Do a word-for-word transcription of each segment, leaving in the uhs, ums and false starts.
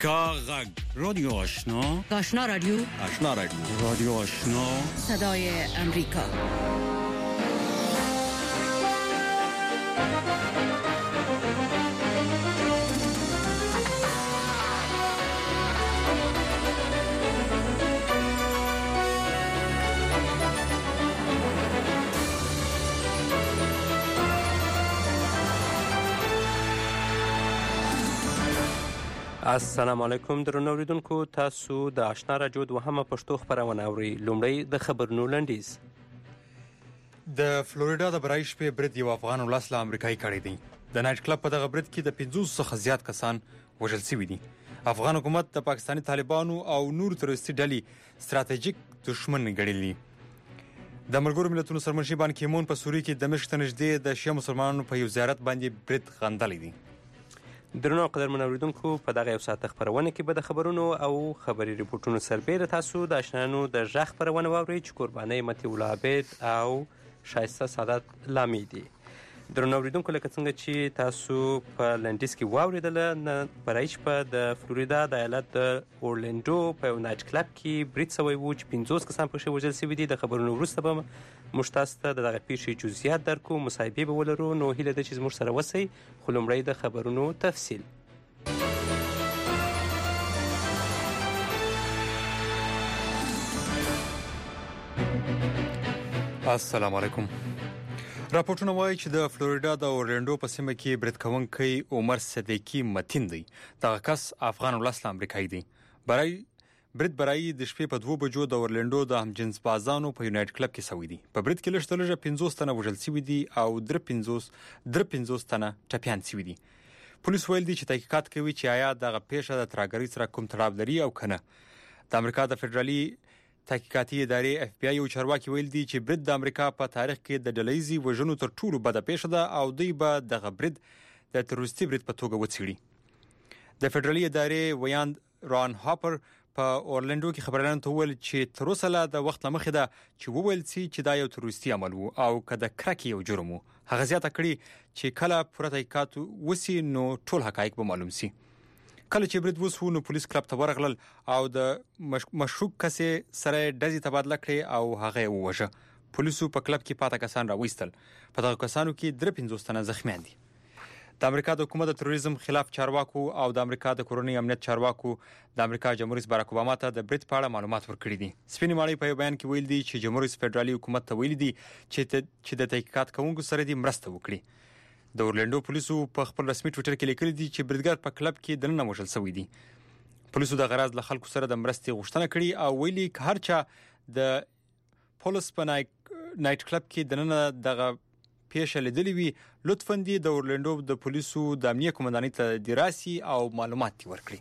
کاغذ رادیو آشنا آشنا رادیو آشنا رادیو رادیو آشنا صدای امریکا. السلام علیکم درنو اوریدونکو، تاسو د آشنا رادیو دوهمه پښتو خپرونه اورئ. لومړی د خبرونو لنډیز. د فلوریدا د برای شپې برید یو افغان ولس له امریکایي کړی دی. د نایټ کلب په دغه برید کې د پنځوس څخه زیات کسان وژل شوي دي. افغان حکومت د پاکستاني طالبانو او نور تروریستي ډلې ستراتیژیک دښمن ګڼلي. د ملګرو ملتونو سرمنشي بان کی مون په سوریه کې د دمشق ته نږدې د شیعه مسلمانانو په یو زیارت باندې برید غندلی دی. درنو قدرمن اوریدونکو، په دغه یو ساعت خبرونه کې به د خبرونو او خبري ریپورتونو سربیره تاسو د آشنانو د غږ خبرونه واورئ چې قربانۍ متي الله عبید او شایسته سعادت لامي دي. درنو اوریدونکو، لکه څنګه چې تاسو په لنډیز کې واورېدله، برای شپه د فلوریدا د ایالت د اورلینډو په یو نایټ کلب کې برید سوی و چې پنځوس کسان پکښې وژل سوي دي. د خبرونو وروسته به موږ تاسو ته د دغه پیښې جزئیات درکو، مصاحبې به ولرو. نو هیله ده چې زموږ سره اوسئ، خو لومړی د خبرونو تفصیل. السلام علیکم. راپورټونه وایي چې د فلوریدا د اورلینډو په سیمه کې برید کوونکی عمر صدیقي متین دی. دغه کس افغان ولس له امریکایي دی. برای برید برای د شپې په دوه بجو د اورلینډو د همجنس بازانو په یونایټ کلب کې سوی دی. په برید کې لږ تر لږه پنځوس تنه وژل شوي دي او درې پنځوس درې پنځوس تنه ټپیان شوي دي. پولیس ویل دي چې تحقیقات کوي چې آیا دغه پیښه د ترهګرۍ سره کوم تړاو لري او کنه. د امریکا د فدرالي تحقیقاتي ادارې اف بی آی او چارواکي ویل دي چې برید د امریکا په تاریخ کې د ډلهیزي وژنو تر ټولو بده پیښه ده او دوی به دغه برید د تروریستي برید په توګه وڅېړي. د فدرالي ادارې ویاند ران هاپر په اورلینډو کې خبريالانو ته وویل چې تر اوسه لا د وخت له مخې ده چې وویل شي چې دا یو تروریستي عمل وو او که د کرکې یو جرم وو. هغه زیاته کړي چې کله پوره تحقیقات وسي نو ټول حقایق به معلوم شي. کله چې برید وسو نو پولیس کلب ته ورغلل او د مشکوک کس سره ډزې تبادله کړې او هغه یې ووژه. پولیسو په کلب کې پاته کسان راوېستل. په دغه کسانو کې درې پنځوس تنه زخمیان دي. د امریکا د حکومت د تروریزم خلاف چارواکو او د امریکا د کورنۍ امنیت چارواکو د امریکا جمهور رئیس باراک اوباما ته د برید په اړه معلومات ورکړي دي. سپینې ماڼۍ په یو بیان کې ویل دي چې جمهور رئیس فدرالي حکومت ته ویلي دي چې چې د تحقیقات کوونکو سره دې مرسته وکړي. د اورلینډو پولیسو په خپل رسمي ټویټر کې لیکلي دي چې بریدګر په کلب کې دننه وژل شوی دی. پولیسو د غرض له خلکو سره د مرستې غوښتنه کړې او ویلي که هر چا د پولیس په نایټ کلب کې دننه دغه پیښه لیدلې وي، لطفاً دې د اورلینډو د پولیسو د امنیه قومندانۍ ته دې راسي او معلومات ورکړي.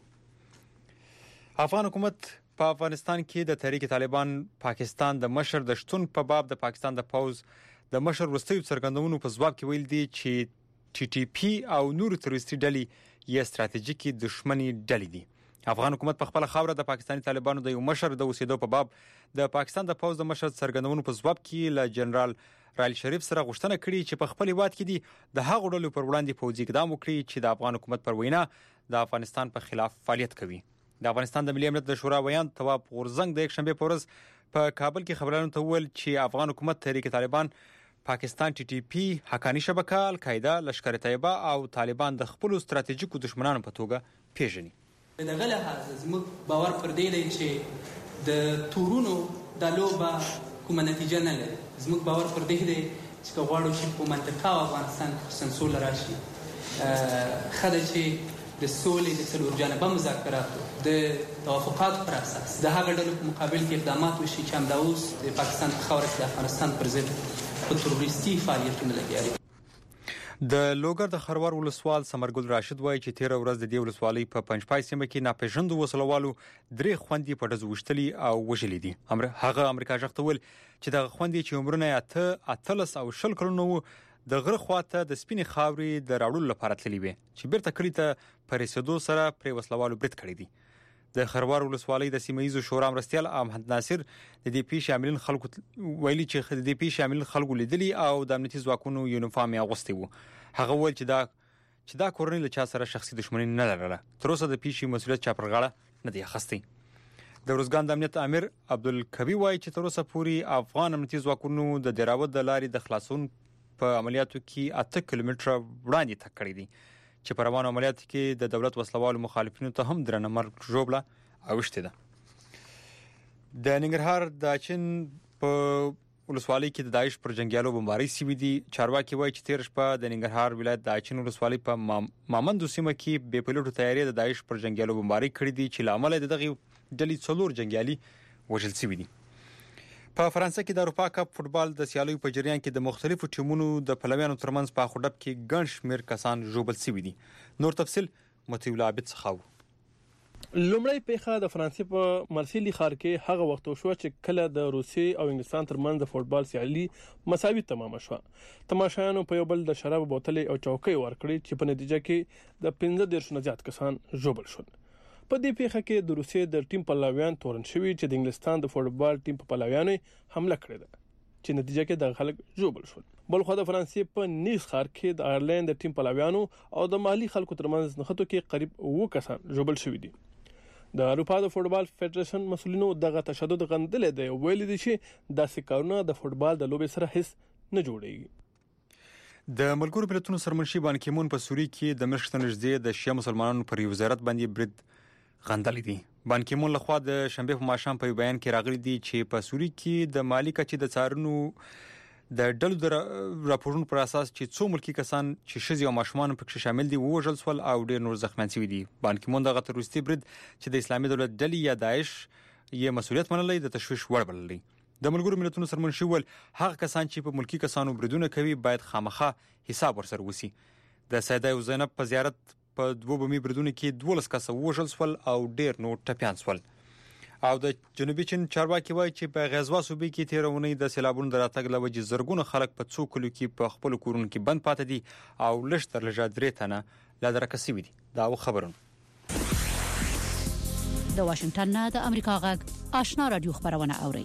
افغان حکومت په افغانستان کې د تحریک طالبان پاکستان د مشر د شتون په باب د پاکستان د پوز د مشر وروستیو څرګندونو په ځواب کې ویل دي چې ټي ټي پی او نور تروریستي ډلې یې ستراتیژیکي دښمني ډلې دي. افغان حکومت په خپل خاوره د پاکستاني طالبانو د یو مشر د اوسېدو په باب د پاکستان د پوز د مشر څرګندونو په ځواب کې له جنرال رایل شریف سره غوښتنه کړې چې په خپل هیواد کې دي د هغو ډلو پر وړاندې پوځي اقدام وکړي چې د افغان حکومت پر وینا د افغانستان په خلاف فعالیت کوي. د افغانستان د ملي امنیت د شورا ویاند تواب غورزنګ د یکشنبه په ورځ په کابل کې خبريالانو ته وویل چې افغان حکومت تحریک طالبان پاکستان ټي ټي پی حقانی شبکه القاعده لشکر طیبه او طالبان د خپل ستراتیژیکو دښمنانو په توګه پیژني. دغه لحاظ زموږ باور پر دې دی چې د تورونو د لوبه کومه نتیجه نه لري. زموږ باور پر دې دی چې که غواړو چې په منطقه او افغانستان کې سوله راشي، ښه ده چې د سولې د څلور جانبه مذاکراتو د توافقاتو پر اساس د هغه ډلو په مقابل کې اقدامات وشي چې همدا اوس د پاکستان په خاوره کې د افغانستان پر ضد په تروریستي فعالیتونه لګیا دي. د لوګر د خروار ولسوال سمرګل راشد وایي چې تیر ورځ د دې ولسوالۍ په پنځپای سیمه کې ناپېژندو وسلوالو درې خوندې په ډزو وشتلي او وژلي دي. هغه امریکا ژغ ته ویل چې دغه خوندې چې عمرونه اته اتلس او شل کلونه وو د غره خواته د سپینې خاورې د راوړلو لپاره تللي وي چې بیرته کلي ته په رسېدو سره پرې وسلوالو برید کړی دی. د خروار ولسوالۍ د سیمه ییزو شورا مرستیال احمد ناصر د دې پیښې عاملین خلکو ویلي چې د دې پیښې عاملین خلکو لیدلي او د امنیتي ځواکونو یونیفورم یې اغوستی وو. هغه وویل چې دا چې دا کورنۍ له چا سره شخصي دښمني نه لرله. تر اوسه د پیښې مسؤلیت چا پر غاړه نه دی اخیستی. د ارزګان د امنیت امیر عبدالکبی وایي چې تر اوسه پورې افغان امنیتي ځواکونو د دیراوت د لارې د خلاصون په عملیاتو کې اته کیلومتره وړاندې تګ کړی دی چې په روانو عملیاتو کې د دولت وسلوالو مخالفینو ته هم درنه مرګ ژوبله اوښتې ده. د ننګرهار د اچین په ولسوالۍ کې د داعش پر جنګیالو بمبارۍ سوي دي. چارواکي وایي چې تیر شپه د ننګرهار ولایت د اچین ولسوالۍ په مامندو سیمه کې بې پیلوټو طیارې د داعش پر جنګیالو بمبارۍ کړې دي چې له امله د دغه ډلې څلور جنګیالي وژل شوي دي. په فرانسه کې د اروپا کپ فوټبال د سیالیو په جریان کې د مختلفو ټیمونو د پلویانو ترمنځ په خډب کې ګڼ شمېر کسان ژوبل شوي دي. نور تفصیل مطیع الله عابد څخه. لومړی پیښه د فرانسې په مرسیلی ښار کې هغه وخت وشوه چې کله د روسیې او انګلستان ترمنځ د فوټبال سیالي مساوي تمامه شوه. تماشایانو په یو بل د شراب بوتلې او چوکۍ ورکړې چې په نتیجه کې د پنځه دېرش نه زیات کسان ژوبل شول. په دې پیښه کې د روسیې د ټیم پلویان تورن شوي چې د انګلستان د فوټبال ټیم په پلویانو حمله کړې ده چې نتیجه کې د خلک ژوبل شول. بلخو د فرانسې په نیس ښار کې د آیرلند د ټیم پلویانو او د مالی خلکو ترمنځ نښتو کې قریب اوه کسان ژوبل شوي دي. د اروپا د فوټبال فدریشن مسؤلینو دغه تشدد غندلې دی، ویلي دي چې داسې کارونه د فوټبال د لوبې سره هیڅ نه جوړیږي. د ملګرو ملتونو سرمنشي بان کی مون په سوري کې د مرشد نږدې د شیعه مسلمانانو پر یو وزارت باندې برید غندلې دي. بان کی مون لخوا د شنبه په ماښام په بیان کې راغلي دي چې په سوري کې د مالی کچې د څارنو د ډلو د راپورونو پر اساس چې څو ملکی کسان چې ښځې او ماشومان پکې شامل دي ووژل شول او ډېر نور زخمیان شوي دي. بان کی مون دغه تروریستي برید چې د اسلامي دولت ډلې یا داعش یې مسؤلیت منلی د تشویش وړ بللی. د ملګرو ملتونو سرمنشي وویل هغه کسان چې په ملکی کسانو بریدونه کوي باید خامخا حساب ورسره وسی. د سیده او زینب په زیارت په دوه بمي بریدونه کې دولس کسه ووژل شول او ډېر نور ټپیان شول. او د جنوبي چین چارواکي وایي چې په غزوا صوبې کې تیر اونۍ د سیلابونو د راتګ له وجې زرګونه خلک په څو کلو کې په خپل کورونو کې بند پاتې دي او لږ تر لږه درې تنه لا درکه شوي دي. دا خبرونه د واشنگټن نه د امریکا غږ آشنا رادیو خبرونه اوري.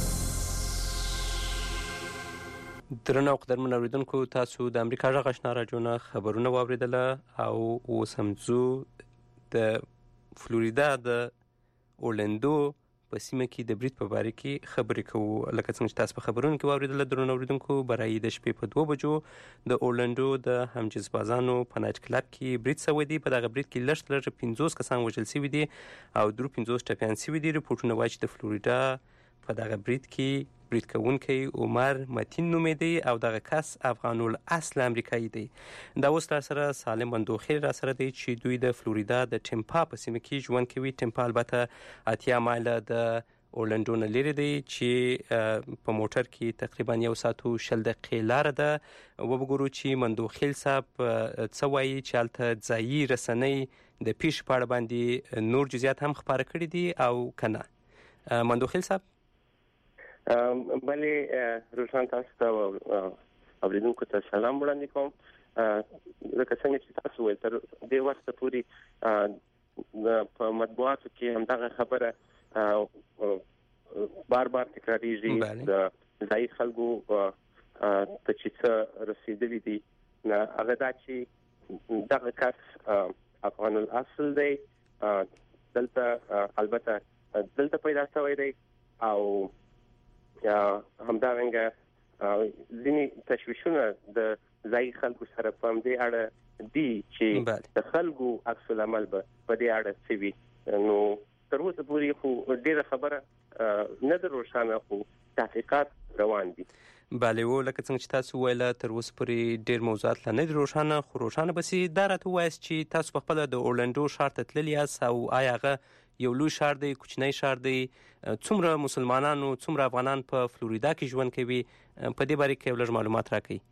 درنو قدرمن اوریدونکو، تاسو د امریکا غږ آشنا رادیو نه خبرونه واوریدله او اوس هم ځو د فلوریدا د اورلندو په سیمه کې د برید په باره کې خبرې کوو. لکه څنګه چې تاسو په خبرونو کې واوریدله درنو اوریدونکو، برای د شپې په دوه بجو د اورلندو د همجنسبازانو په نایټ کلب کې برید شوی دی. په دغه برید کې لږ تر لږه پنځوس کسان وژل شوي دي او درې پنځوس ټپیان شوي دي. رپورټونه وایي چې د فلوریدا په دغه برید کې برید کوونکی عمر متین نومیده او دغه کس افغان الاصل امریکایي دی. دا اوس را سره سالم بندوخیل را سره دی چې دوی د فلوریدا د ټمپا په سیمه کې ژوند کوي. ټمپا البته اتیا مایله د اورلندو نه لرې دی چې په موټر کې تقریبا یو ساعت او شل دقیقې لاره ده. وګورو چې مندوخیل صاحب څه وایي چې هلته ځایي رسنۍ د پیښې په اړه باندې نور جزئیات هم خپاره کړي دي او که نه. مندوخیل صاحب بلې روشان تاسو ته اوریدونکو ته سلام وړاندې کوم. لکه څنګه چې تاسو ویل تر دې وخته پورې په مطبوعاتو کې همدغه خبره بار بار تکراریږي د ځایي خلکو ته چې څه رسېدلي دي. هغه دا چې دغه کس افغان الاصل دی، دلته البته دلته پیدا شوی دی او یا همدارنګه ځینې تشویشونه د ځایي خلکو سره په همدې اړه دي چې د خلکو عکس العمل به په دې اړه څه وي. نو تر اوسه پورې خو ډېره خبره نه ده روښانه، خو تحقیقات روان دي. بله، و لکه څنګه چې تاسو ویله تر اوسه پورې ډېر موضوعات لا نه دي روښانه، خو روښانه به سي. دا راته ووایاست چې تاسو په خپله د اورلندو ښار ته تللي یاست او آیا هغه یو لوی ښار دی، کوچنی ښار دی؟ څومره مسلمانانو څومره افغانان په فلوریدا کې ژوند کوي؟ په دې باره کې یو لږ معلومات راکړئ.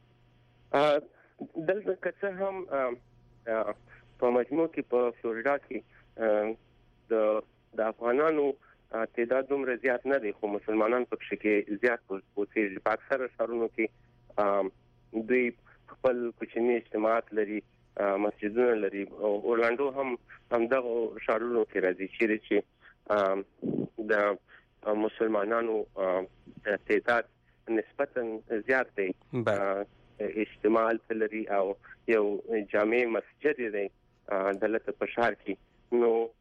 دلته که څه هم په مجموع کې په فلوریدا کې د افغانانو تعداد دومره زیات نه دی، خو مسلمانان پکې کې زیات اوسېږي. په اکثره ښارونو کې دوی خپل کوچني اجتماعات لري، مسجدونه لري. اورلندو هم همدغه ښارونو کې راځي چیرې چې د مسلمانانو تعداد نسبتا زیات دی. اجتماع لري او یو جامع مسجد دی دلته په شهر کې. نو